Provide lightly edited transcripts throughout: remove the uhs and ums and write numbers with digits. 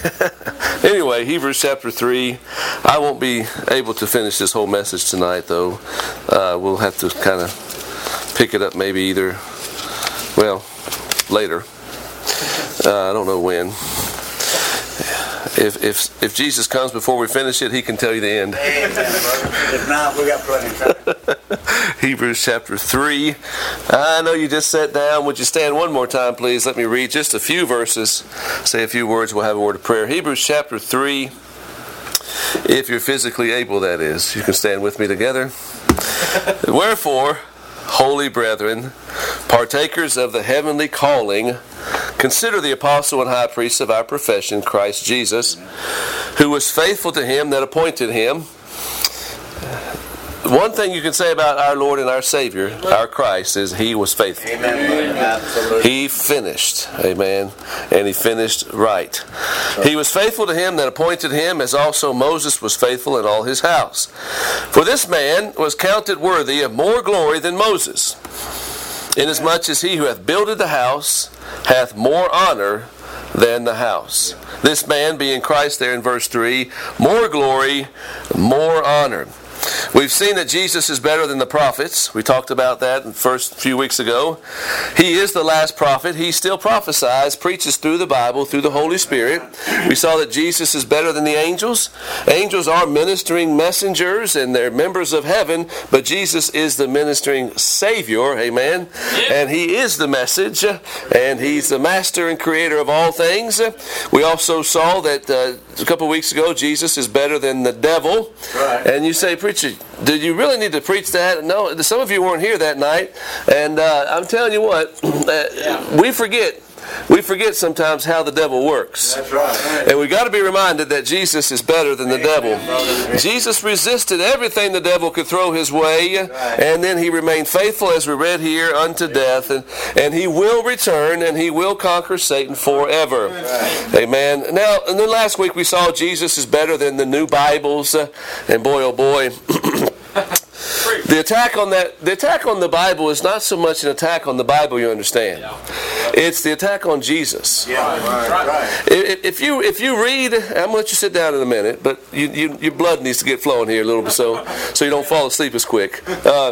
Anyway, Hebrews chapter 3. I won't be able to finish this whole message tonight, though. We'll have to kind of pick it up maybe later. I don't know when. If Jesus comes before we finish it, he can tell you the end. If not, we got plenty of time. Hebrews chapter 3. I know you just sat down. Would you stand one more time, please? Let me read just a few verses. Say a few words. We'll have a word of prayer. Hebrews chapter 3. If you're physically able, that is. You can stand with me together. Wherefore, holy brethren, partakers of the heavenly calling, consider the apostle and high priest of our profession, Christ Jesus, who was faithful to him that appointed him. One thing you can say about our Lord and our Savior, our Christ, is He was faithful. Amen. Absolutely. He finished. Amen. And He finished right. He was faithful to him that appointed him, as also Moses was faithful in all his house. For this man was counted worthy of more glory than Moses, inasmuch as he who hath builded the house hath more honor than the house. This man being Christ there in verse 3, more glory, more honor. We've seen that Jesus is better than the prophets. We talked about that in the first few weeks ago. He is the last prophet. He still prophesies, preaches through the Bible, through the Holy Spirit. We saw that Jesus is better than the angels. Angels are ministering messengers and they're members of heaven, but Jesus is the ministering Savior, amen? And He is the message, and He's the master and creator of all things. We also saw that a couple of weeks ago, Jesus is better than the devil. Right. And you say, preacher, did you really need to preach that? No, some of you weren't here that night. And I'm telling you what, we forget. We forget sometimes how the devil works. That's right. And we got to be reminded that Jesus is better than the devil. Jesus resisted everything the devil could throw his way, and then He remained faithful, as we read here, unto death. And He will return, and He will conquer Satan forever. Amen. Now, and then last week we saw Jesus is better than the new Bibles. And boy, oh boy. The attack on the Bible is not so much an attack on the Bible, you understand. It's the attack on Jesus. If you read, I'm going to let you sit down in a minute, but your blood needs to get flowing here a little bit so you don't fall asleep as quick.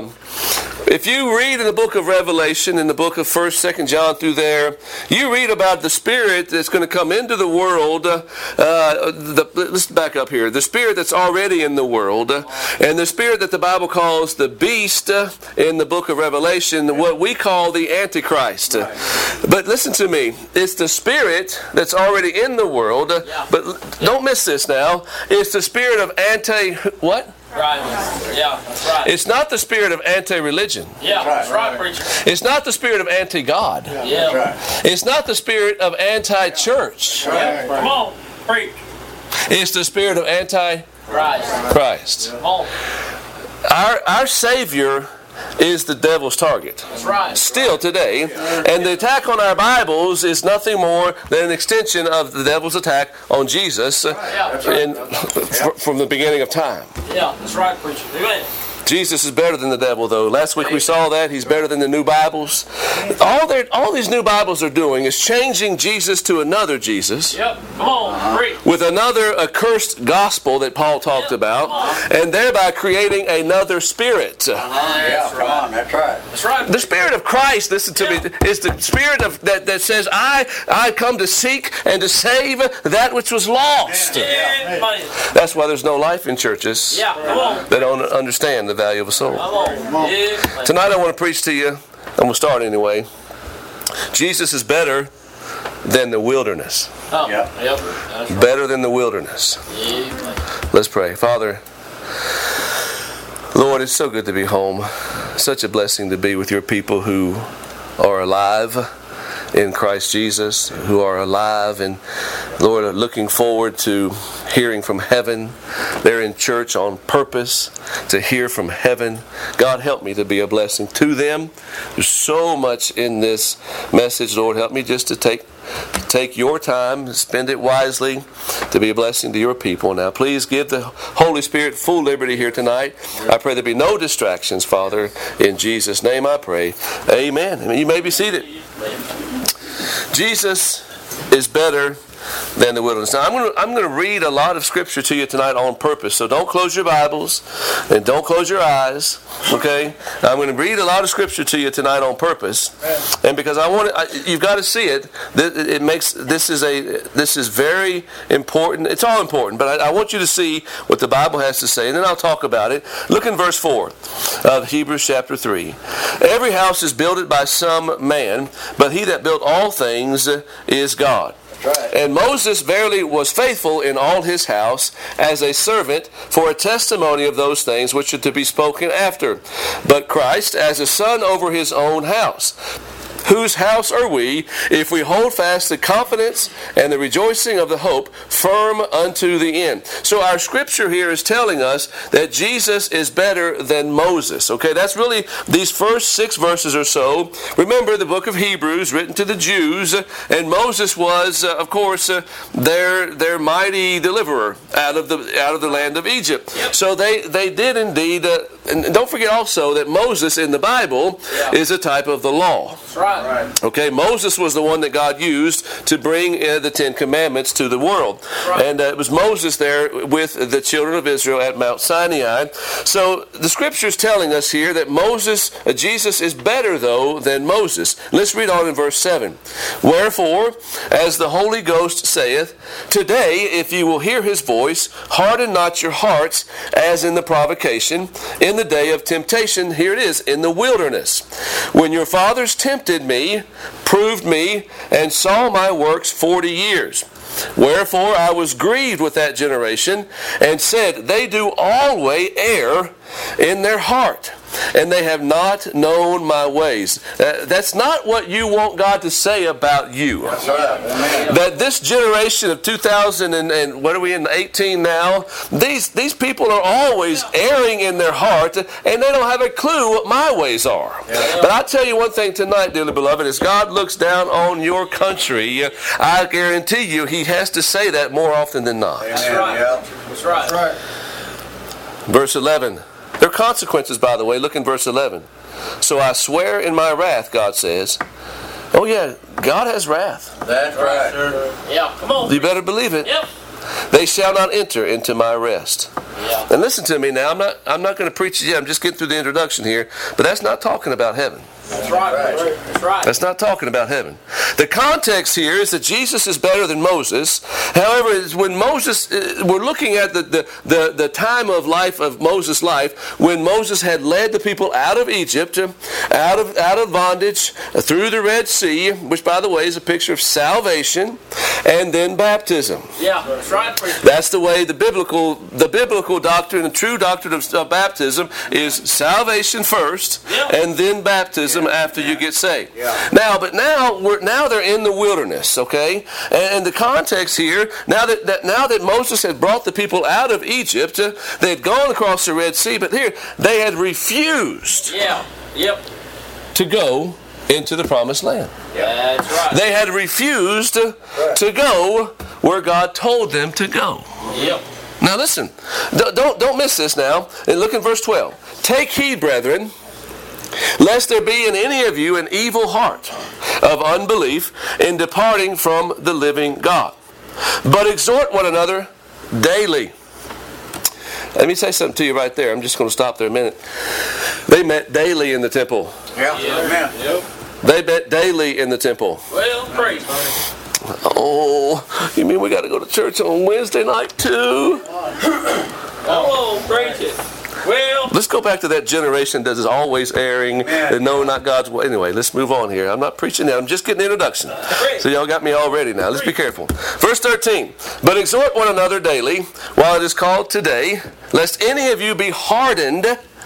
If you read in the book of Revelation, in the book of 1st, 2nd John through there, you read about the Spirit that's going to come into the world. Let's back up here. The Spirit that's already in the world, and the Spirit that the Bible calls the beast in the book of Revelation, what we call the Antichrist. But listen to me. It's the Spirit that's already in the world, but don't miss this now. It's the spirit of what? Right. Yeah, that's right. It's not the spirit of anti-religion. Yeah, that's right, preacher. It's not the spirit of anti-God. Yeah. It's not the spirit of anti-church. Yeah. Come on, preach. It's the spirit of anti-Christ. Come on. Our Savior is the devil's target. That's right. Still today. And the attack on our Bibles is nothing more than an extension of the devil's attack on Jesus from the beginning of time. Yeah, that's right, preacher. Amen. Jesus is better than the devil, though. Last week we saw that. He's better than the new Bibles. All these new Bibles are doing is changing Jesus to another Jesus. Yep. Come on, preach. With another accursed gospel that Paul talked about, and thereby creating another spirit. That's right. That's right. The Spirit of Christ, listen to me, is the Spirit of that says, I come to seek and to save that which was lost. That's why there's no life in churches that don't understand the value of a soul. Tonight I want to preach to you, I'm going to start anyway. Jesus is better than the wilderness. Better than the wilderness. Let's pray. Father, Lord, it's so good to be home. Such a blessing to be with your people who are alive in Christ Jesus, who are alive and, Lord, are looking forward to hearing from heaven. They're in church on purpose to hear from heaven. God, help me to be a blessing to them. There's so much in this message. Lord, help me just to take your time, spend it wisely to be a blessing to your people. Now, please give the Holy Spirit full liberty here tonight. I pray there be no distractions, Father. In Jesus' name I pray. Amen. You may be seated. Jesus is better than the wilderness. Now, I'm going to read a lot of Scripture to you tonight on purpose, so don't close your Bibles and don't close your eyes, okay? I'm going to read a lot of Scripture to you tonight on purpose, and because you've got to see it. This is very important. It's all important, but I want you to see what the Bible has to say, and then I'll talk about it. Look in verse 4 of Hebrews chapter 3. Every house is builded by some man, but he that built all things is God. Right. And Moses verily was faithful in all his house as a servant for a testimony of those things which are to be spoken after. But Christ as a son over his own house. Whose house are we, if we hold fast the confidence and the rejoicing of the hope firm unto the end? So our scripture here is telling us that Jesus is better than Moses. Okay, that's really these first 6 verses or so. Remember the book of Hebrews written to the Jews, and Moses was, of course, their mighty deliverer out of the land of Egypt. Yep. So they did indeed, and don't forget also that Moses in the Bible is a type of the law. That's right. Right. Okay, Moses was the one that God used to bring the 10 Commandments to the world. Right. And it was Moses there with the children of Israel at Mount Sinai. So the Scripture is telling us here that Jesus is better, though, than Moses. Let's read on in verse 7. Wherefore, as the Holy Ghost saith, Today, if you will hear his voice, harden not your hearts, as in the provocation, in the day of temptation, here it is, in the wilderness, when your fathers tempted me, proved me, and saw my works 40 years. Wherefore I was grieved with that generation, and said, They do always err in their heart, and they have not known my ways. That's not what you want God to say about you. That's right. Amen. That this generation of 2000 and what are we in 18 now? These people are always erring in their heart, and they don't have a clue what my ways are. Yeah. But I tell you one thing tonight, dearly beloved, as God looks down on your country, I guarantee you He has to say that more often than not. Amen. That's right. Yeah. That's right. That's right. Verse 11. There are consequences, by the way. Look in verse 11. So I swear in my wrath, God says. Oh yeah, God has wrath. That's right. Sure. Yeah, come on. You better believe it. Yep. They shall not enter into my rest. Yeah. And listen to me now. I'm not going to preach it yet. I'm just getting through the introduction here. But that's not talking about heaven. That's right. Right. That's right. That's not talking about heaven. The context here is that Jesus is better than Moses. However, it's when Moses, we're looking at the time of life of Moses' life when Moses had led the people out of Egypt, out of bondage, through the Red Sea, which by the way is a picture of salvation, and then baptism. Yeah, that's right. Preacher. That's the way the biblical doctrine, the true doctrine of baptism is salvation first, Yeah. and then baptism after you get saved. Yeah. Now they're in the wilderness, okay? And the context here, now that Moses had brought the people out of Egypt, they had gone across the Red Sea, but here they had refused Yeah. Yep. to go into the promised land. That's right. They had refused to go where God told them to go. Yep. Now listen, don't miss this now. And look in verse 12. Take heed, brethren, lest there be in any of you an evil heart of unbelief in departing from the living God. But exhort one another daily. Let me say something to you right there. I'm just going to stop there a minute. They met daily in the temple. Yeah. Amen. Yep. They met daily in the temple. Well, praise. Oh, you mean we got to go to church on Wednesday night too? Oh, praise it. Well, Let's go back to that generation that is always erring and no, not God's way. Anyway, let's move on here. I'm not preaching now. I'm just getting the introduction. So y'all got me all ready now. Let's be careful. Verse 13. But exhort one another daily while it is called today, lest any of you be hardened.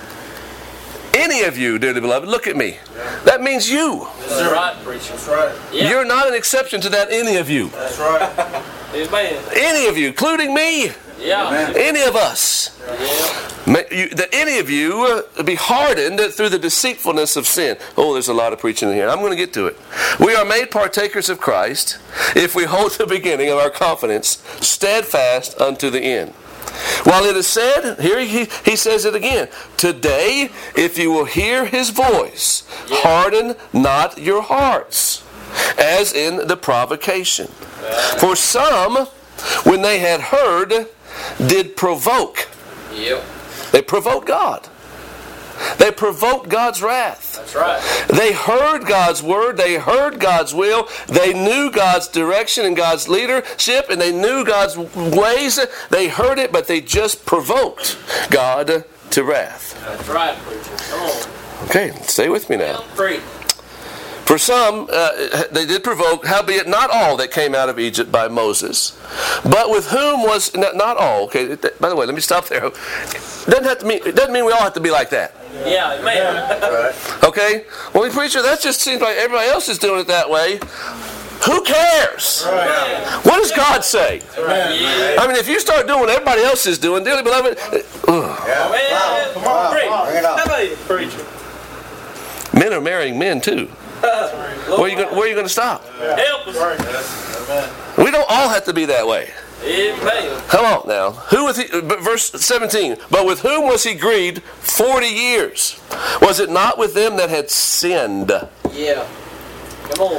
Any of you, dearly beloved, look at me. That means you. that's right, preacher. That's right. Yeah. You're not an exception to that any of you. That's right. Amen. Any of you, including me. Yeah. Any of us. Yeah. That any of you be hardened through the deceitfulness of sin. Oh, there's a lot of preaching in here. I'm going to get to it. We are made partakers of Christ if we hold the beginning of our confidence steadfast unto the end. While it is said, here he says it again, today, if you will hear his voice, harden not your hearts, as in the provocation. For some, when they had heard, did provoke. Yep. They provoked God. They provoked God's wrath. That's right. They heard God's word. They heard God's will. They knew God's direction and God's leadership, and they knew God's ways. They heard it, but they just provoked God to wrath. That's right, preacher. Come on. Okay, stay with me now. Preach. For some, they did provoke, howbeit not all that came out of Egypt by Moses. But with whom was, not all, okay, by the way, let me stop there. It doesn't mean we all have to be like that. Yeah, man. Okay? Well, preacher, that just seems like everybody else is doing it that way. Who cares? What does God say? I mean, if you start doing what everybody else is doing, dearly beloved, Man, come on. Preach. How about you, preacher? men are marrying men too. Where are you going to stop? Help us. We don't all have to be that way. Amen. Come on now. Who was he? Verse 17. But with whom was he grieved 40 years? Was it not with them that had sinned? Yeah. Come on.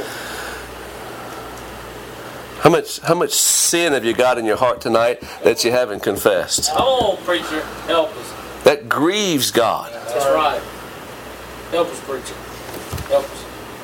How much sin have you got in your heart tonight that you haven't confessed? Come on, preacher. Help us. That grieves God. That's right. Help us, preacher. Help us.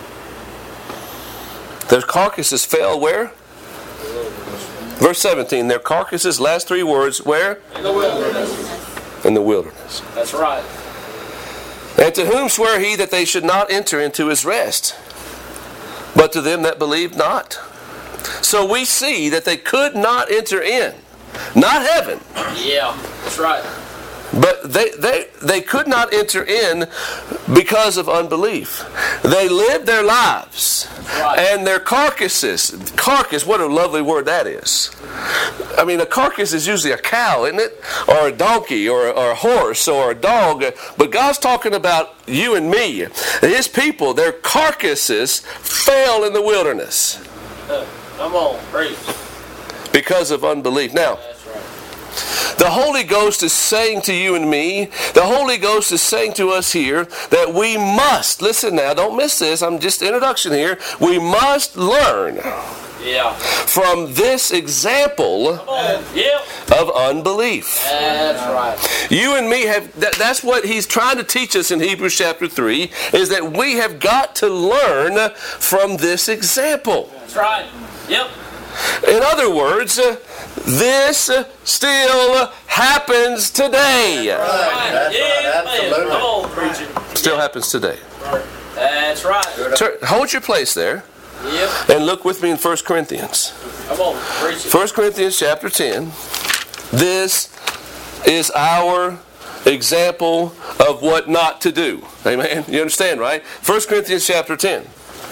Their carcasses fell where? Verse 17. Their carcasses, last three words, where? In the wilderness. In the wilderness. That's right. And to whom sware he that they should not enter into his rest? But to them that believed not. So we see that they could not enter in. Not heaven. Yeah. That's right. But they could not enter in because of unbelief. They lived their lives. Right. And their carcass, what a lovely word that is. I mean, a carcass is usually a cow, isn't it? Or a donkey, or a horse, or a dog. But God's talking about you and me. His people, their carcasses fell in the wilderness. Come on, preach. Because of unbelief. Now, That's right. the Holy Ghost is saying to you and me, the Holy Ghost is saying to us here that we must, listen now, don't miss this, I'm just introduction here, we must learn Yeah. from this example Come on. Yep. of unbelief. That's right. You and me have, that's what he's trying to teach us in Hebrews chapter 3, is that we have got to learn from this example. That's right. Yep. In other words, this still happens today. Right. That's Yeah, right. man. Absolutely. Come on, preacher. Still happens today. That's right. Hold your place there Yep. and look with me in 1 Corinthians. Come on, preach it. 1 Corinthians chapter 10. This is our example of what not to do. Amen? You understand, right? 1 Corinthians chapter 10.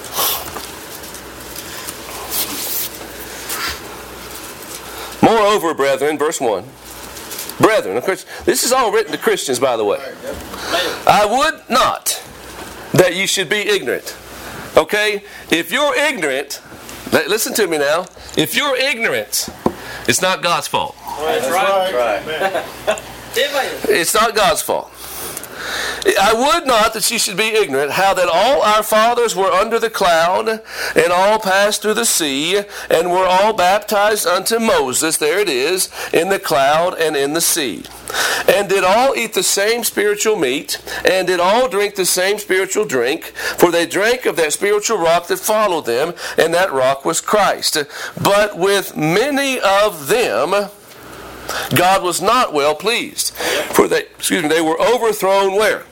Moreover, brethren, verse 1. Brethren, of course, this is all written to Christians, by the way. Man. I would not that you should be ignorant. Okay? If you're ignorant, listen to me now. If you're ignorant, it's not God's fault. That's right. Right. Amen. It's not God's fault. I would not that ye should be ignorant how that all our fathers were under the cloud, and all passed through the sea, and were all baptized unto Moses, there it is, in the cloud and in the sea. And did all eat the same spiritual meat, and did all drink the same spiritual drink, for they drank of that spiritual rock that followed them, and that rock was Christ. But with many of them God was not well pleased, for they were overthrown where?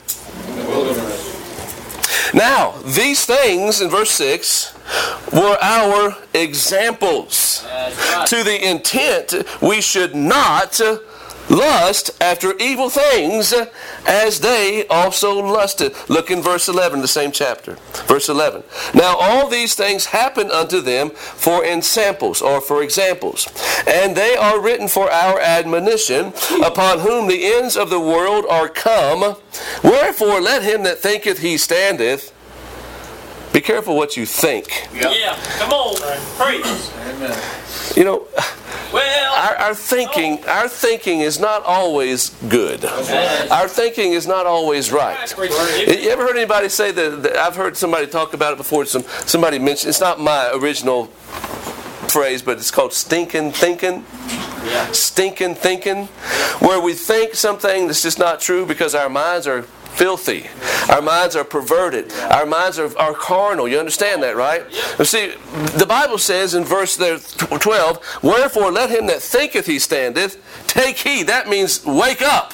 Now, these things in verse 6 were our examples, That's right. to the intent we should not lust after evil things as they also lusted. Look in verse 11, the same chapter. Verse 11. Now all these things happened unto them for ensamples, or for examples, and they are written for our admonition, upon whom the ends of the world are come. Wherefore let him that thinketh he standeth, be careful what you think. Yeah. Come on, preach. Amen. You know, Well, our thinking is not always good. Our thinking is not always right. You ever heard anybody say that? I've heard somebody talk about it before. Somebody mentioned, it's not my original phrase, but it's called stinking thinking. Yeah. Stinking thinking, where we think something that's just not true because our minds are filthy. Our minds are perverted. Our minds are carnal. You understand that, right? You see, the Bible says in verse 12, "Wherefore let him that thinketh he standeth take heed." That means wake up,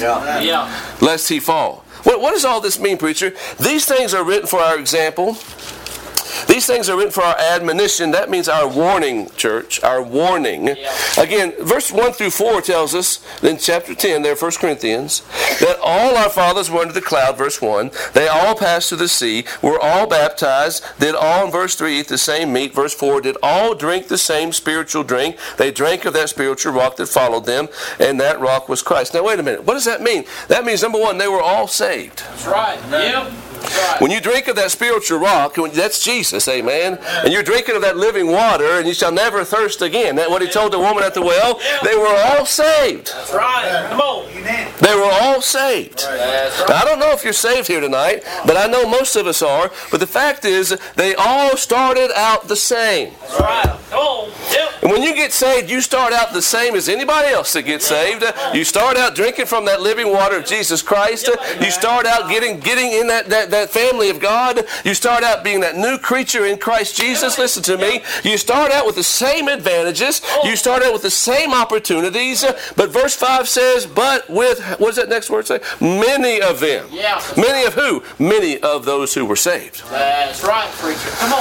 lest he fall. What does all this mean, preacher? These things are written for our example. These things are written for our admonition. That means our warning, church. Our warning. Again, verse 1 through 4 tells us, in chapter 10 there, 1 Corinthians, that all our fathers were under the cloud, verse 1. They all passed through the sea, were all baptized, did all, in verse 3, eat the same meat, verse 4, did all drink the same spiritual drink. They drank of that spiritual rock that followed them, and that rock was Christ. Now, wait a minute. What does that mean? That means, number one, they were all saved. That's right. Yep. Right. When you drink of that spiritual rock, that's Jesus, amen, and you're drinking of that living water, and you shall never thirst again. That's what he told the woman at the well. They were all saved. That's right. Come on. They were all saved. Now, I don't know if you're saved here tonight, but I know most of us are. But the fact is, they all started out the same. That's right. Come on. Yep. And when you get saved, you start out the same as anybody else that gets saved. You start out drinking from that living water of Jesus Christ. You start out getting in that family of God. You start out being that new creature in Christ Jesus. Listen to me. You start out with the same advantages. You start out with the same opportunities. But verse 5 says, but with, what does that next word say? Many of them. Yeah. Many of who? Many of those who were saved. That's right, preacher. Come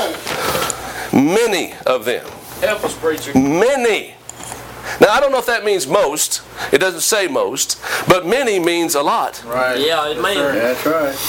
on. Many of them. Help us, preacher. Many. Now, I don't know if that means most. It doesn't say most. But many means a lot. Right. Yeah, it means. That's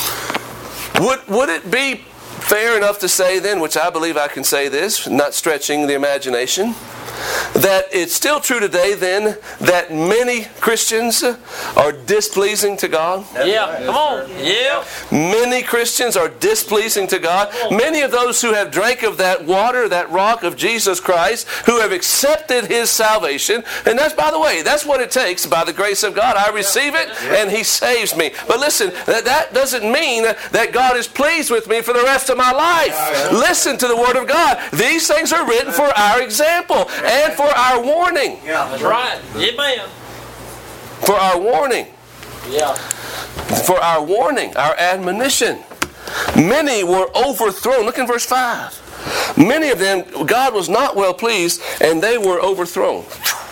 right. Would it be fair enough to say then, which I believe I can say this, not stretching the imagination, that it's still true today then that many Christians are displeasing to God? Yeah, come on. Yeah. Many Christians are displeasing to God. Many of those who have drank of that water, that rock of Jesus Christ, who have accepted His salvation, and that's, by the way, that's what it takes. By the grace of God, I receive it, and He saves me. But listen, that doesn't mean that God is pleased with me for the rest of my life. Listen to the Word of God. These things are written for our example and for our warning. Yeah, that's right. Amen. For our warning. Yeah. For our warning, our admonition. Many were overthrown. Look in verse 5. Many of them, God was not well pleased, and they were overthrown.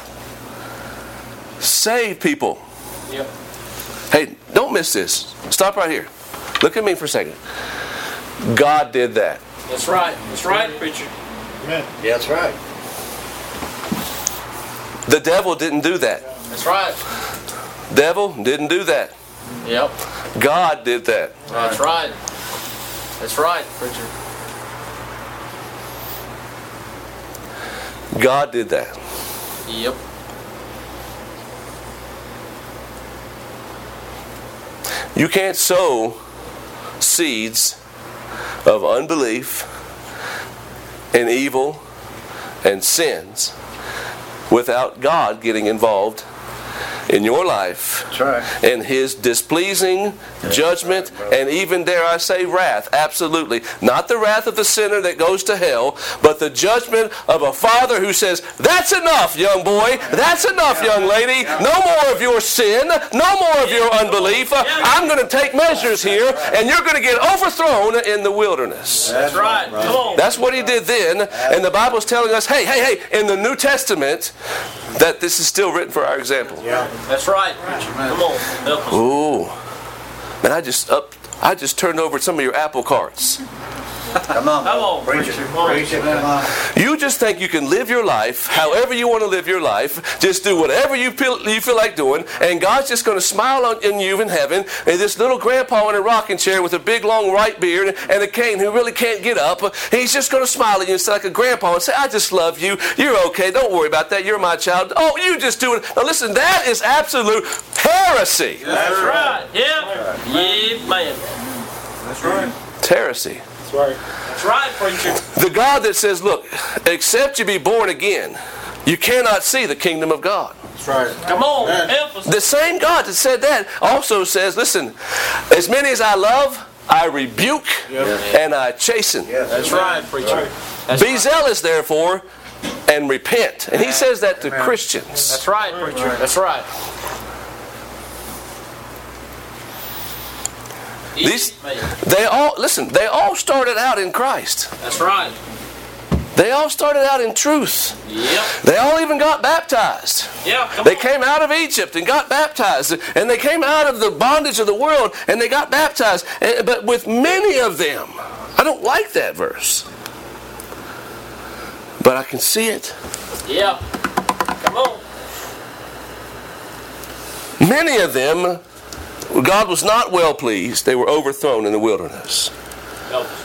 Save people. Yep. Hey, don't miss this. Stop right here. Look at me for a second. God did that. That's right. That's right, preacher. Yeah, that's right. The devil didn't do that. That's right. Devil didn't do that. Yep. God did that. That's right. That's right, preacher. God did that. Yep. You can't sow seeds of unbelief and evil and sins without God getting involved in your life. That's right. And His displeasing judgment and even, dare I say, wrath. Absolutely. Not the wrath of the sinner that goes to hell, but the judgment of a Father who says, that's enough, young boy. That's enough, young lady. No more of your sin. No more of your unbelief. I'm going to take measures here, and you're going to get overthrown in the wilderness. That's right. Come on. That's what He did then. And the Bible's telling us, hey, in the New Testament, that this is still written for our example. Yeah. That's right, preacher. Come on. Help us. Ooh. Man, I just turned over some of your apple carts. Come on. Come on, Preach it. preacher. Come on. Preach it. Come on. You just think you can live your life however you want to live your life. Just do whatever you feel like doing, and God's just going to smile on you in heaven. And this little grandpa in a rocking chair with a big long white beard and a cane who really can't get up, he's just going to smile at you and say like a grandpa and say, I just love you. You're okay. Don't worry about that. You're my child. Oh, you just do it. Now listen, that is absolute heresy. That's right. Yeah. Yeah, man. That's right. It's heresy. That's right, preacher. The God that says, look, except you be born again, you cannot see the kingdom of God. That's right. Come on. Help us. The same God that said that also says, listen, as many as I love, I rebuke and I chasten. Yes. That's right, preacher. That's Be zealous, therefore, and repent. And he says that to Amen. Christians. That's right, preacher. That's right. They all started out in Christ. That's right. They all started out in truth. Yep. They all even got baptized. Yeah. Come They on. came out of Egypt and got baptized. And they came out of the bondage of the world and they got baptized. But with many of them, I don't like that verse. But I can see it. Yeah. Come on. Many of them, God was not well pleased. They were overthrown in the wilderness. Help us.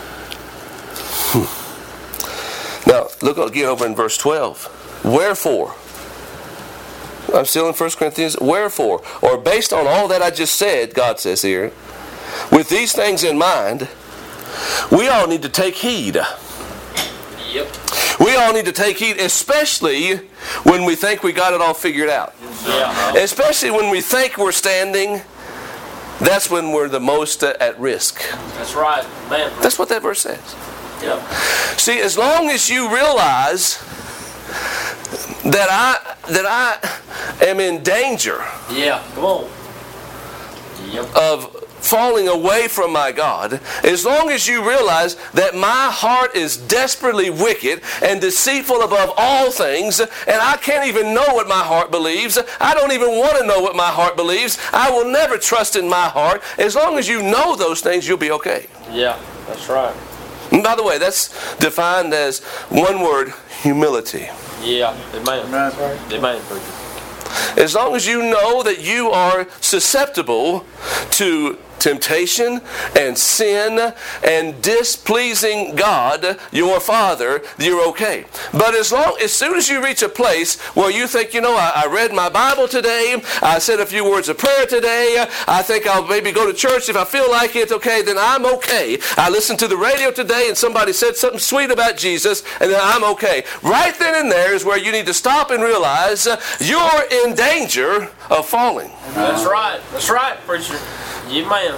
Now, look again over in verse 12. Wherefore? I'm still in 1 Corinthians. Wherefore? Or based on all that I just said, God says here, with these things in mind, we all need to take heed. Yep. We all need to take heed, especially when we think we got it all figured out. Yeah. Especially when we think we're standing, that's when we're the most at risk. That's right. Man. That's what that verse says. Yep. See, as long as you realize that I am in danger Yeah. Come on. Yep. of falling away from my God, as long as you realize that my heart is desperately wicked and deceitful above all things, and I can't even know what my heart believes, I don't even want to know what my heart believes, I will never trust in my heart, as long as you know those things, you'll be okay. Yeah. That's right. And by the way, that's defined as one word, humility. Yeah. Amen. Amen. Amen, preacher. As long as you know that you are susceptible to temptation and sin and displeasing God, your Father, you're okay. But as soon as you reach a place where you think, I read my Bible today, I said a few words of prayer today, I think I'll maybe go to church if I feel like it, okay, then I'm okay. I listened to the radio today and somebody said something sweet about Jesus, and then I'm okay. Right then and there is where you need to stop and realize you're in danger of falling. That's right. That's right, preacher. Yeah, man.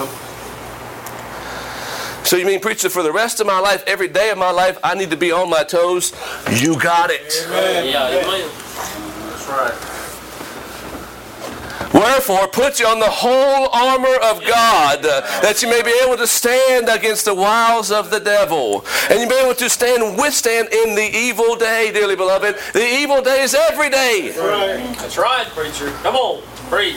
So you mean, preacher, for the rest of my life, every day of my life, I need to be on my toes? You got it. Amen. Yeah, amen. That's right. Wherefore, put you on the whole armor of God, that you may be able to stand against the wiles of the devil. And you may be able to withstand in the evil day, dearly beloved. The evil day is every day. That's right, preacher. Come on, preach.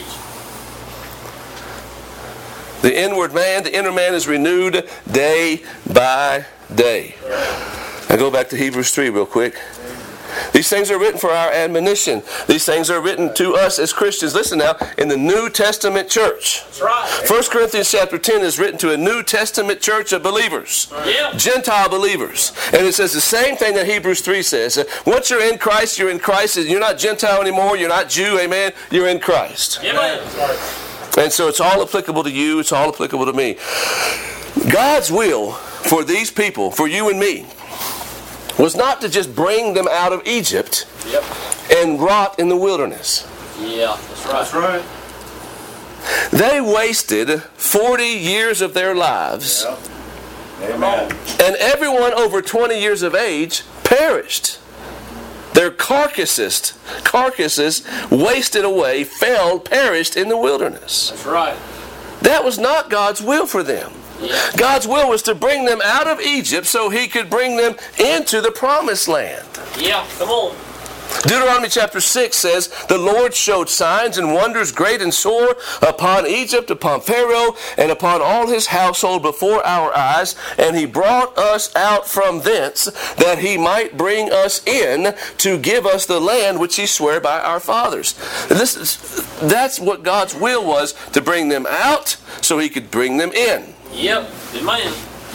The inward man, the inner man is renewed day by day. Now go back to Hebrews 3 real quick. These things are written for our admonition. These things are written to us as Christians. Listen now, in the New Testament church. That's right. 1 Corinthians chapter 10 is written to a New Testament church of believers. Yeah. Gentile believers. And it says the same thing that Hebrews 3 says. Once you're in Christ, you're in Christ. You're not Gentile anymore. You're not Jew. Amen. You're in Christ. Yeah, man. And so it's all applicable to you. It's all applicable to me. God's will for these people, for you and me, was not to just bring them out of Egypt and rot in the wilderness. Yeah, that's right. That's right. They wasted 40 years of their lives, Amen. and everyone over 20 years of age perished. Their carcasses wasted away, perished in the wilderness. That's right. That was not God's will for them. Yeah. God's will was to bring them out of Egypt so He could bring them into the promised land. Yeah, come on. Deuteronomy chapter 6 says, the Lord showed signs and wonders great and sore upon Egypt, upon Pharaoh, and upon all his household before our eyes, and He brought us out from thence, that He might bring us in to give us the land which He sware by our fathers. That's what God's will was, to bring them out so He could bring them in. Yep, amen.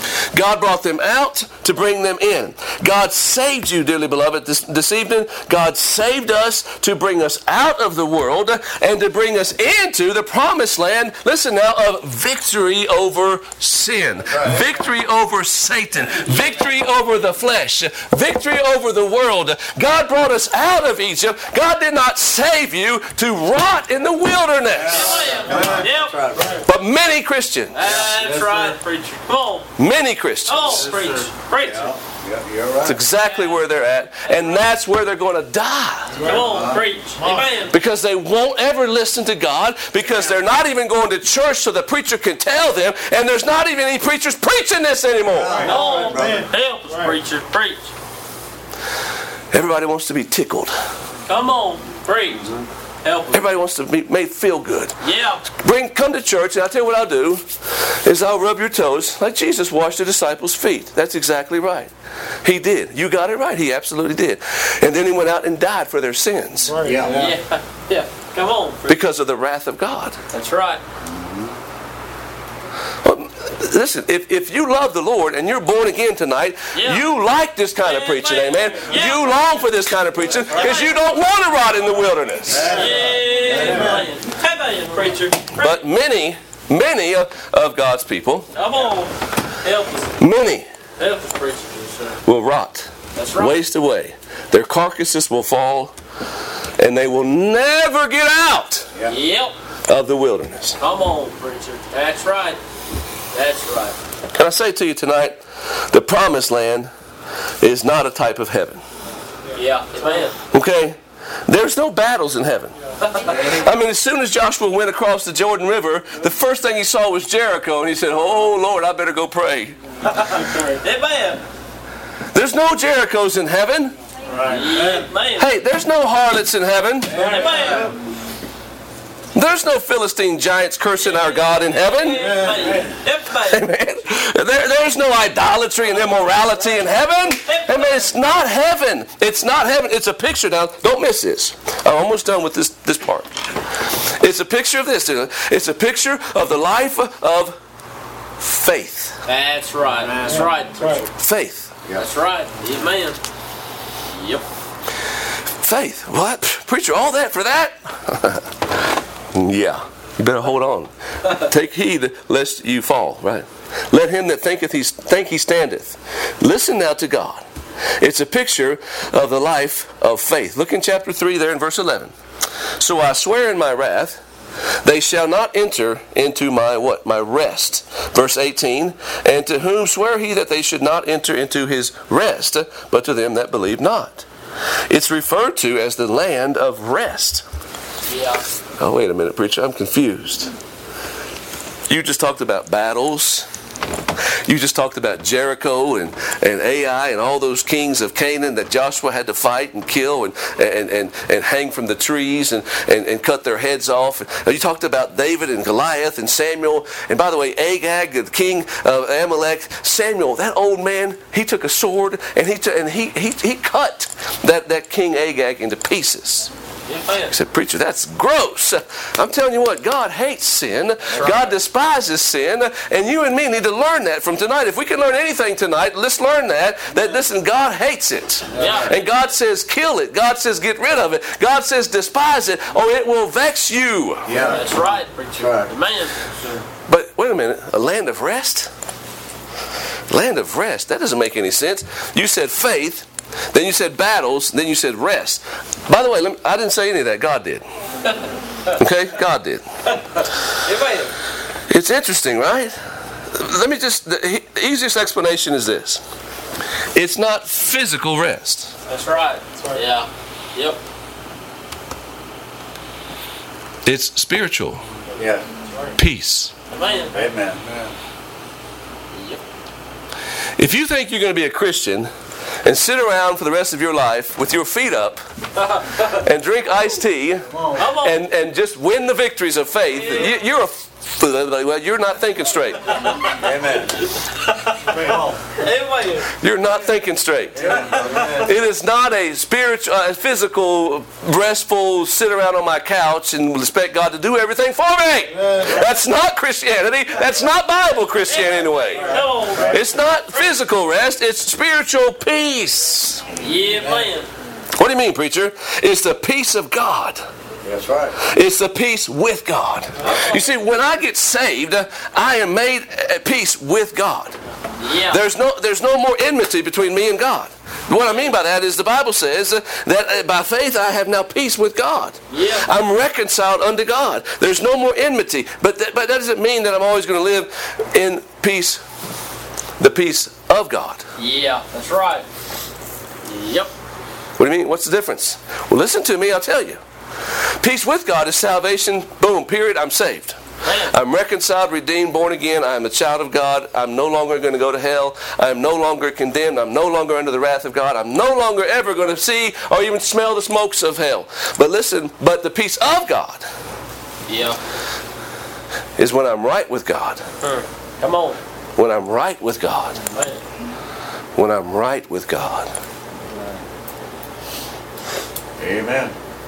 God brought them out to bring them in. God saved you, dearly beloved, this evening. God saved us to bring us out of the world and to bring us into the promised land, listen now, of victory over sin, victory over Satan, victory over the flesh, victory over the world. God brought us out of Egypt. God did not save you to rot in the wilderness. But many Christians, That's right, preacher. Come on. many Christians, Oh, preach. Preach. You're right. that's exactly where they're at, and that's where they're going to die. Come on, preach. Amen. Because they won't ever listen to God, because they're not even going to church so the preacher can tell them, and there's not even any preachers preaching this anymore. Come on, help us, preacher. Preach. Everybody wants to be tickled. Come on, preach. Help us. Everybody wants to be made feel good. Yeah. Come to church, and I'll tell you what I'll do, is I'll rub your toes like Jesus washed the disciples' feet. That's exactly right. He did. You got it right. He absolutely did. And then he went out and died for their sins Yeah. Yeah. Come on, preach. because of the wrath of God. That's right. Listen, if you love the Lord and you're born again tonight, Yeah. you like this kind of preaching, amen? Yeah. You long for this kind of preaching because you don't want to rot in the wilderness. Amen. Amen, preacher. But many of God's people, Come on. Help us. many Help us, preacher. will rot, That's right. waste away. Their carcasses will fall, and they will never get out Yep. of the wilderness. Come on, preacher. That's right. That's right. Can I say to you tonight, the promised land is not a type of heaven. Yeah. Amen. Okay? There's no battles in heaven. I mean, as soon as Joshua went across the Jordan River, the first thing he saw was Jericho, and he said, "Oh, Lord, I better go pray." Amen. There's no Jerichos in heaven. Amen. Hey, there's no harlots in heaven. Amen. There's no Philistine giants cursing our God in heaven. Amen. Amen. There's no idolatry and immorality in heaven. I mean, it's not heaven. It's not heaven. It's a picture. Now, don't miss this. I'm almost done with this part. It's a picture of this. It's a picture of the life of faith. That's right. That's right, preacher. Faith. That's right. Amen. Yep. Faith. What? Preacher, all that for that? Yeah. You better hold on. Take heed lest you fall. Right. Let him that thinketh think he standeth. Listen now to God. It's a picture of the life of faith. Look in chapter 3 there in verse 11. So I swear in my wrath, they shall not enter into my what? My rest. Verse 18. And to whom swear he that they should not enter into his rest, but to them that believe not. It's referred to as the land of rest. Yeah. Oh, wait a minute, preacher. I'm confused. You just talked about battles. You just talked about Jericho and Ai and all those kings of Canaan that Joshua had to fight and kill and hang from the trees and cut their heads off. You talked about David and Goliath and Samuel. And by the way, Agag, the king of Amalek, Samuel, that old man, he took a sword and he cut that king Agag into pieces. Amen. I said, preacher, that's gross. I'm telling you what, God hates sin. God despises sin. And you and me need to learn that from tonight. If we can learn anything tonight, let's learn that listen, God hates it. Yeah. And God says, kill it. God says, get rid of it. God says, despise it, or it will vex you. Yeah. That's right, preacher. Right. Amen. But wait a minute, a land of rest? Land of rest? That doesn't make any sense. You said faith. Then you said battles, then you said rest. By the way, I didn't say any of that. God did. Okay? God did. Amen. It's interesting, right? The easiest explanation is this. It's not physical rest. That's right. Yeah. Yep. It's spiritual Yeah. peace. Amen. Amen. Yep. If you think you're going to be a Christian and sit around for the rest of your life with your feet up and drink iced tea Come on. and just win the victories of faith, you're a Well, you're not thinking straight. Amen. Amen. You're not thinking straight. It is not a spiritual, physical, restful, sit around on my couch and expect God to do everything for me. That's not Christianity. That's not Bible Christianity anyway. It's not physical rest. It's spiritual peace. Yeah, man. What do you mean, preacher? It's the peace of God. That's right. It's the peace with God. You see, when I get saved, I am made at peace with God. Yeah. There's no more enmity between me and God. What I mean by that is the Bible says that by faith I have now peace with God. Yeah. I'm reconciled unto God. There's no more enmity. But that doesn't mean that I'm always going to live in peace, the peace of God. Yeah, that's right. Yep. What do you mean? What's the difference? Well, listen to me, I'll tell you. Peace with God is salvation. Boom, period, I'm saved. Man. I'm reconciled, redeemed, born again. I am a child of God. I'm no longer going to go to hell. I am no longer condemned. I'm no longer under the wrath of God. I'm no longer ever going to see or even smell the smokes of hell. But listen, but the peace of God Yeah. is when I'm right with God. Come on. When I'm right with God. Man. When I'm right with God. Amen.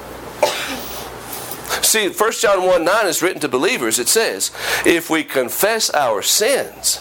See, 1 John 1:9 is written to believers. It says, if we confess our sins.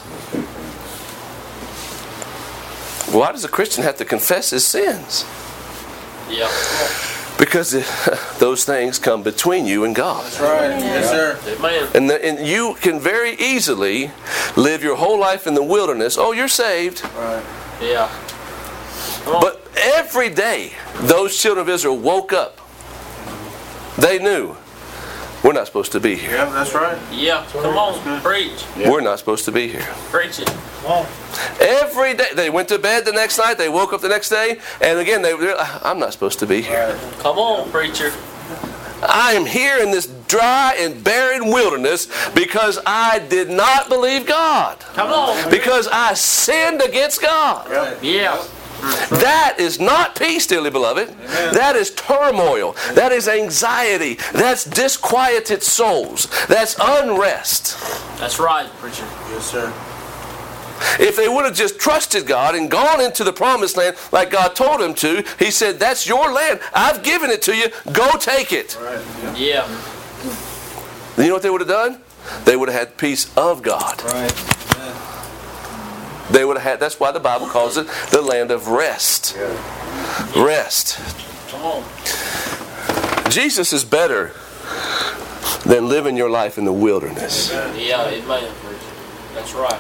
Why does a Christian have to confess his sins? Yeah. Because those things come between you and God. That's right. Yes, sir. Amen. And you can very easily live your whole life in the wilderness. Oh, you're saved. Right. Yeah. Come on. But every day, those children of Israel woke up. They knew, we're not supposed to be here. Yeah, that's right. Yeah. Come on. Preach. Yeah. We're not supposed to be here. Preach it. Every day, they went to bed the next night, they woke up the next day, and again, I'm not supposed to be here. Come on, preacher. I am here in this dry and barren wilderness because I did not believe God. Come on. Because I sinned against God. Yeah. That is not peace, dearly beloved. That is turmoil. That is anxiety. That's disquieted souls. That's unrest. That's right, preacher. Yes, sir. If they would have just trusted God and gone into the promised land like God told them to, He said, that's your land. I've given it to you. Go take it. Right. Yeah. You know what they would have done? They would have had peace of God. Right. They would have had, that's why the Bible calls it the land of rest. Rest. Come on. Jesus is better than living your life in the wilderness. Yeah, amen, preacher. That's right.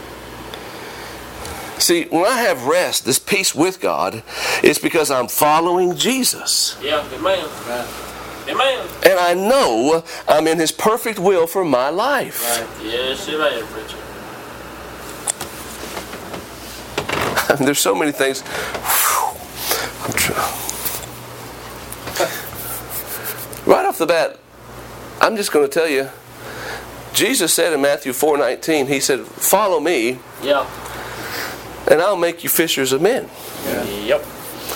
See, when I have rest, this peace with God, it's because I'm following Jesus. Yeah, amen. Amen. And I know I'm in His perfect will for my life. Right. Yes, amen, preacher. There's so many things. Right off the bat, I'm just going to tell you, Jesus said in Matthew 4:19, He said, follow me, Yeah. and I'll make you fishers of men. Yep.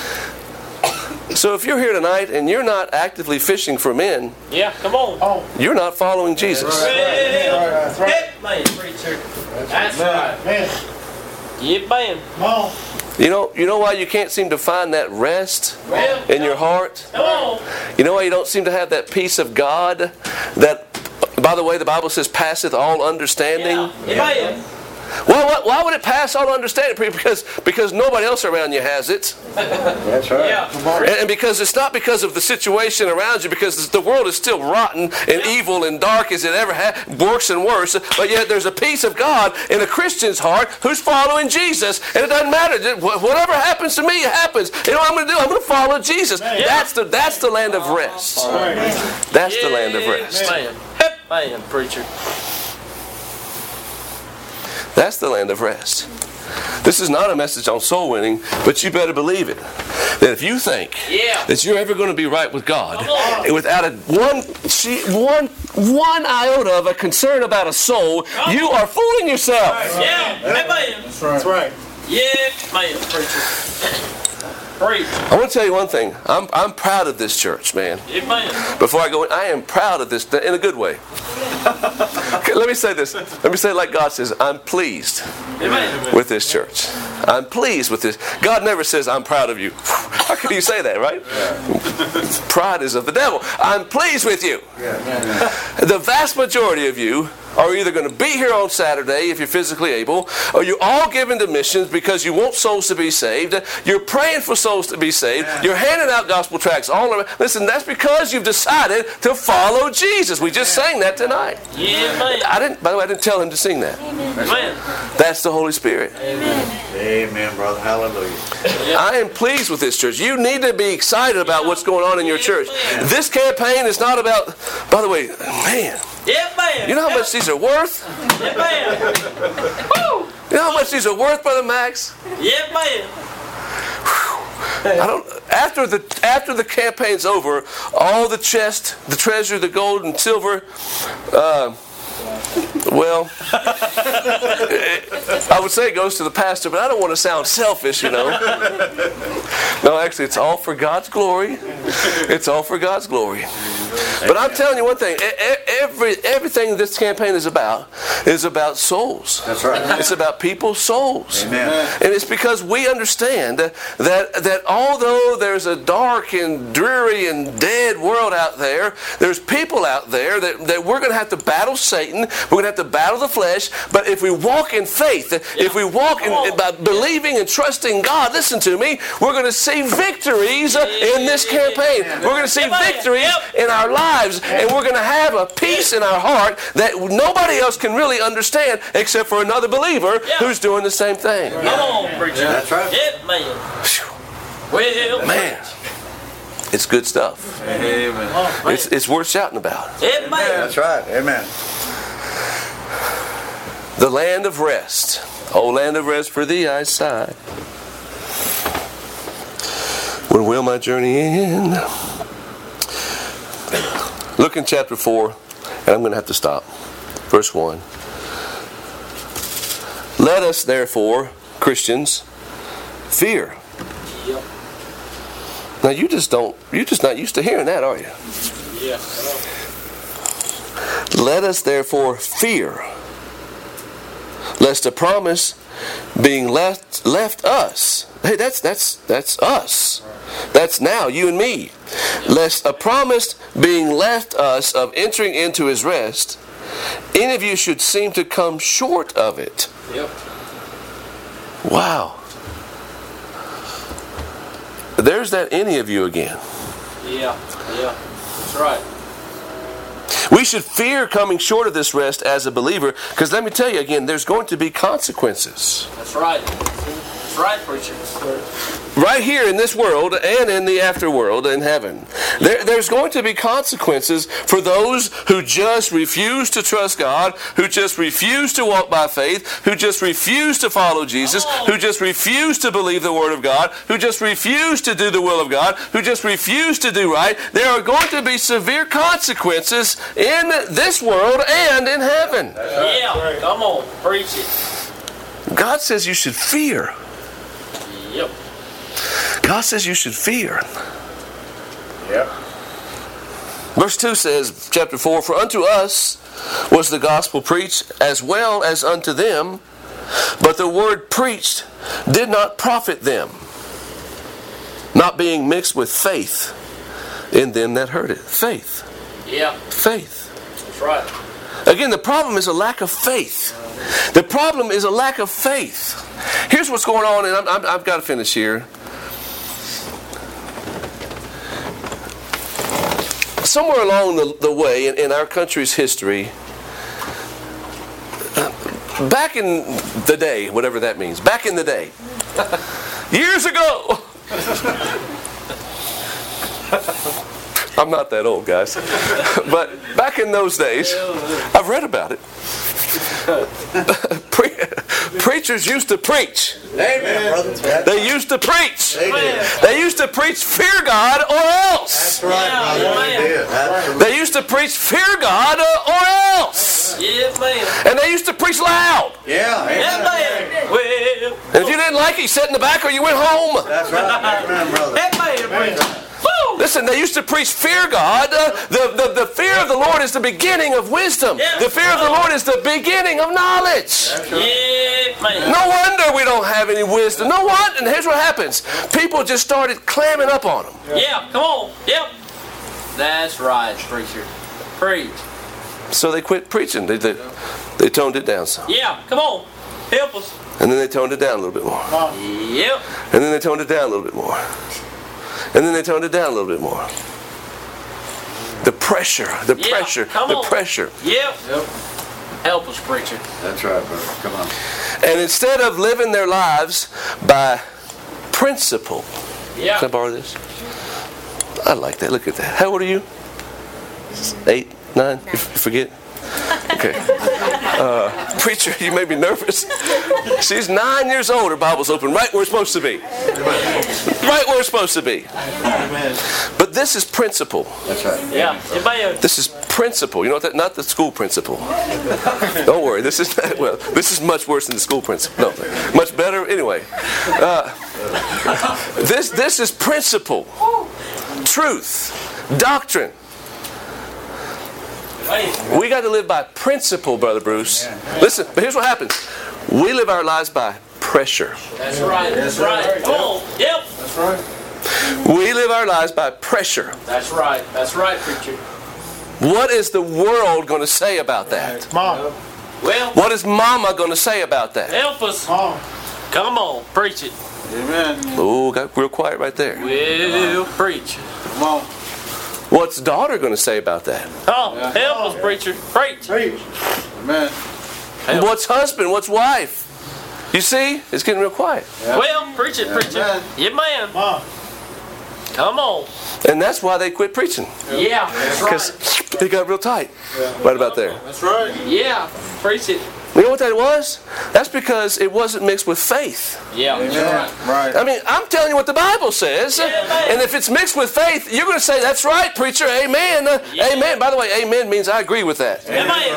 So if you're here tonight and you're not actively fishing for men, Yeah, come on. you're not following Jesus. That's right. Man, preacher. That's right. Man. Yeah, man. Come on. You know why you can't seem to find that rest Well, in your heart? come on. You know why you don't seem to have that peace of God that, by the way, the Bible says passeth all understanding? Yeah, amen. Well, why would it pass all understanding? Because nobody else around you has it. That's right. Yeah. And because it's not because of the situation around you, because the world is still rotten and evil and dark as it ever had, worse and worse. But yet there's a peace of God in a Christian's heart who's following Jesus. And it doesn't matter. Whatever happens to me, it happens. You know what I'm going to do? I'm going to follow Jesus. That's the land of rest. That's the land of rest. Man. Man, preacher. That's the land of rest. This is not a message on soul winning, but you better believe it. That if you think that you're ever going to be right with God without one iota of a concern about a soul, you are fooling yourself. Yeah, amen. That's right. Yeah, man, preacher. Preach. I want to tell you one thing. I'm proud of this church, man. Amen. Before I go in, I am proud of this in a good way. Okay, let me say this. Let me say it like God says. I'm pleased with this church. I'm pleased with this. God never says, I'm proud of you. How can you say that, right? Pride is of the devil. I'm pleased with you. The vast majority of you are either going to be here on Saturday if you're physically able, or you're all given to missions because you want souls to be saved. You're praying for souls to be saved. You're handing out gospel tracts all around. Listen, that's because you've decided to follow Jesus. We just sang that tonight. By the way, I didn't tell him to sing that. That's the Holy Spirit. Amen, brother. Hallelujah. I am pleased with this church. You need to be excited about what's going on in your church. This campaign is not about, by the way, man. You know how much these are worth? You know how much these are worth, Brother Max? After the campaign's over, all the chest, the treasure, the gold and silver, well, I would say it goes to the pastor, but I don't want to sound selfish, you know. No, actually, it's all for God's glory. It's all for God's glory. But I'm telling you one thing. Everything this campaign is about souls. That's right. It's about people's souls. Amen. And it's because we understand that although there's a dark and dreary and dead world out there, there's people out there that we're going to have to battle Satan. We're going to have to battle the flesh. But if we walk in faith, if we walk by believing and trusting God, listen to me, we're going to see victories in this campaign. We're going to see victories in our lives, and we're going to have a peace in our heart that nobody else can really understand except for another believer who's doing the same thing. Come on, preacher. That's right. Man, it's good stuff. Amen. It's worth shouting about. That's right. Amen. The land of rest. Oh, land of rest, for thee I sigh. When will my journey end? Look in chapter 4, and I'm going to have to stop. Verse 1. Let us, therefore, Christians, fear. Yep. Now you're just not used to hearing that, are you? Yeah. Let us, therefore, fear, lest a promise being left us. Hey, that's us. That's now, you and me. Lest a promise being left us of entering into his rest, any of you should seem to come short of it. Yep. Wow. There's that any of you again. Yeah. That's right. We should fear coming short of this rest as a believer, because let me tell you again, there's going to be consequences. That's right. That's right, preacher. Right here in this world and in the afterworld in heaven. There's going to be consequences for those who just refuse to trust God, who just refuse to walk by faith, who just refuse to follow Jesus, who just refuse to believe the Word of God, who just refuse to do the will of God, who just refuse to do right. There are going to be severe consequences in this world and in heaven. Yeah, come on, preach it. God says you should fear. Yep. God says you should fear. Yep. Verse 2 says, chapter 4, for unto us was the gospel preached as well as unto them, but the word preached did not profit them, not being mixed with faith in them that heard it. Faith. Yeah. Faith. That's right. Again, the problem is a lack of faith. The problem is a lack of faith. Here's what's going on, and I've got to finish here. Somewhere along the way in our country's history, back in the day, whatever that means, back in the day, years ago, I'm not that old, guys, but back in those days, I've read about it. Preachers used to preach. Amen, brother. They used to preach. They did. They used to preach, fear God or else. That's right, brother. They did. Absolutely. They used to preach, fear God or else. Yeah, man. And they used to preach loud. Yeah. Yeah, Amen. man. Well, And if you didn't like it, you sat in the back or you went home. That's right. Amen, brother. that man, preacher. Woo! Listen, they used to preach fear God. The fear of the Lord is the beginning of wisdom. Yeah. The fear of the Lord is the beginning of knowledge. Yeah, man. No wonder we don't have any wisdom. No wonder. And here's what happens. People just started clamming up on them. Yeah, come on. Yep. That's right, preacher. Preach. So they quit preaching. They toned it down some. Yeah, come on. Help us. And then they toned it down a little bit more. Yep. And then they toned it down a little bit more. And then they toned it down a little bit more. The pressure. Come on. Yep. Help us, preacher. That's right, brother. Come on. And instead of living their lives by principle. Yeah. Can I borrow this? I like that. Look at that. How old are you? 8, 9? You forget? Okay. Preacher, you may be nervous. She's 9 years old. Her Bible's open right where it's supposed to be. Right where it's supposed to be. But this is principle. That's right. Yeah. Amen. This is principle. You know what that? Not the school principal. Don't worry. This is not, well. This is much worse than the school principal. No, much better. Anyway, this is principle, truth, doctrine. We got to live by principle, Brother Bruce. Listen, but here's what happens. We live our lives by pressure. That's right. That's right. Come on. Yep. That's right. We live our lives by pressure. That's right. That's right, preacher. What is the world going to say about that? Mom. Well, What is Mama going to say about that? help us. Mom. Come on, preach it. Amen. Oh, got real quiet right there. Well, preach. Come on. What's daughter going to say about that? Oh, help us, preacher. Preach. Preach. Amen. Help. What's husband? What's wife? You see? It's getting real quiet. Well, preach it, preacher. Amen. Yeah, man. Mom. Come on. And that's why they quit preaching. Yeah, that's Because right. it got real tight. Right about there. That's right. Yeah, preach it. You know what that was? That's because it wasn't mixed with faith. Yeah, that's Amen. right. Right. I mean, I'm telling you what the Bible says. Amen. And if it's mixed with faith, you're going to say, that's right, preacher. Amen. Amen. By the way, amen means I agree with that. Amen.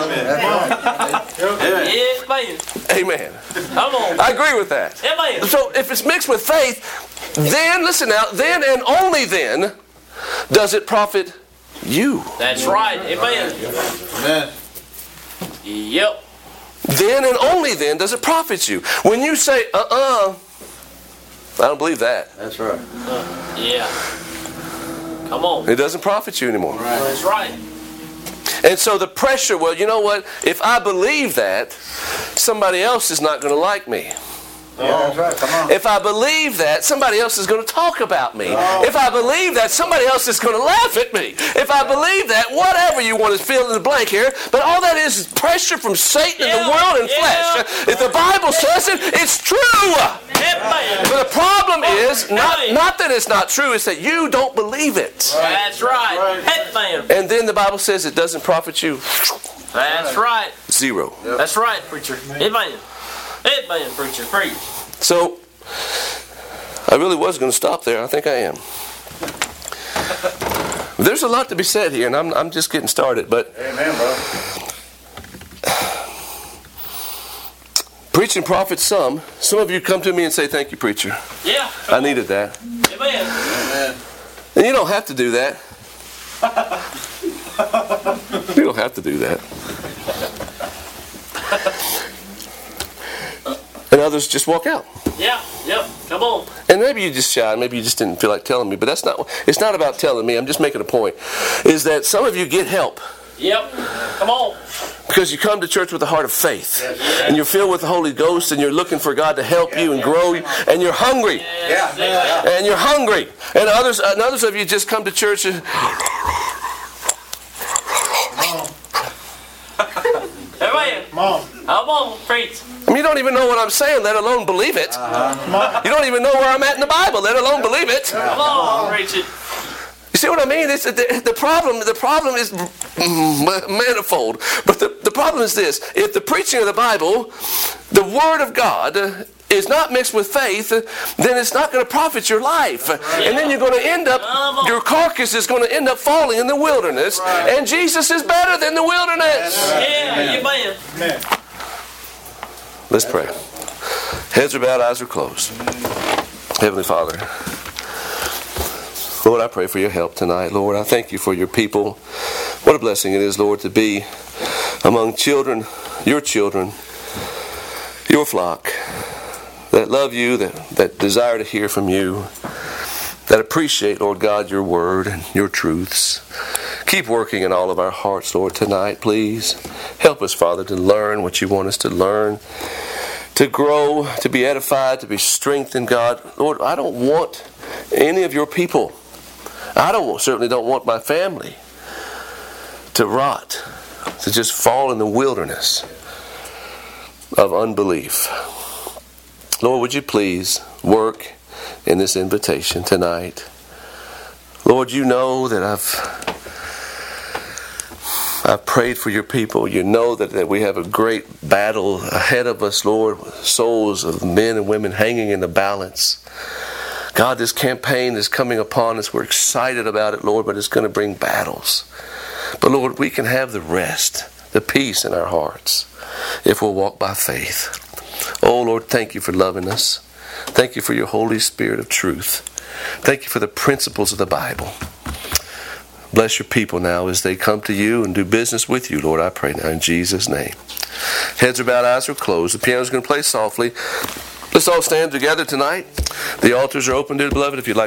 Yes, man. Amen. Come on. I agree with that. Amen. So if it's mixed with faith, then, listen now, then and only then does it profit you. That's right. Amen. Amen. Yep. Then and only then does it profit you. When you say, I don't believe that. That's right. Yeah. Come on. It doesn't profit you anymore. That's right. And so the pressure, well, you know what? If I believe that, somebody else is not going to like me. Yeah, that's right. Come on. If I believe that, somebody else is going to talk about me. If I believe that, somebody else is going to laugh at me. If I believe that, whatever you want to fill in the blank here, but all that is pressure from Satan and the world and flesh. If the Bible says it, it's true. Amen. But the problem is, not that it's not true, it's that you don't believe it. That's right. Amen. And then the Bible says it doesn't profit you. That's right. Zero. That's right, preacher. Amen. Amen, preacher. Preach. So, I really was going to stop there. I think I am. There's a lot to be said here, and I'm just getting started. But Amen, bro. preaching profits some. Some of you come to me and say, thank you, preacher. Yeah. I needed that. Amen. Amen. And you don't have to do that. You don't have to do that. And others just walk out. Yeah. Yep. Come on. And maybe you just shy, maybe you just didn't feel like telling me, but it's not about telling me, I'm just making a point, is that some of you get help Yep. Come on. because you come to church with a heart of faith, and you're filled with the Holy Ghost, and you're looking for God to help you and grow you, and you're hungry, Yeah. and you're hungry. And others of you just come to church and Amen. Mom. Come on, preach. I mean, you don't even know what I'm saying, let alone believe it. You don't even know where I'm at in the Bible, let alone believe it. Come on, preach it. You see what I mean? It's the problem is manifold. But the problem is this. If the preaching of the Bible, the Word of God, is not mixed with faith, then it's not going to profit your life. And then you're going to end up, your carcass is going to end up falling in the wilderness. And Jesus is better than the wilderness. Yeah. Amen. Amen. Let's pray. Heads are bowed, eyes are closed. Heavenly Father, Lord, I pray for your help tonight. Lord, I thank you for your people. What a blessing it is, Lord, to be among children, your flock, that love you, that desire to hear from you, that appreciate, Lord God, your word and your truths. Keep working in all of our hearts, Lord, tonight, please. Help us, Father, to learn what you want us to learn, to grow, to be edified, to be strengthened, God. Lord, I don't want any of your people, certainly don't want my family to rot, to just fall in the wilderness of unbelief. Lord, would you please work in this invitation tonight? Lord, you know that I've prayed for your people. You know that we have a great battle ahead of us, Lord, with souls of men and women hanging in the balance. God, this campaign is coming upon us. We're excited about it, Lord, but it's going to bring battles. But Lord, we can have the rest, the peace in our hearts, if we'll walk by faith. Oh Lord, thank you for loving us. Thank you for your Holy Spirit of truth. Thank you for the principles of the Bible. Bless your people now as they come to you and do business with you, Lord, I pray now in Jesus' name. Heads are bowed, eyes are closed. The piano's going to play softly. Let's all stand together tonight. The altars are open, dear beloved, if you'd like